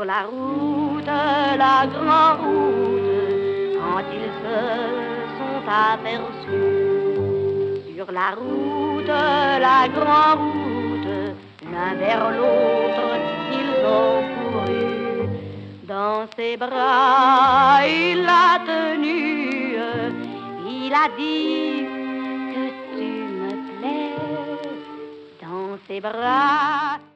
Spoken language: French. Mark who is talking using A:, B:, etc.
A: la route, la grande route, quand ils se sont aperçus. Sur la route, la grande route, l'un vers l'autre, ils ont couru. Dans ses bras, il l'a tenue, il a dit que tu me plais. Dans ses bras,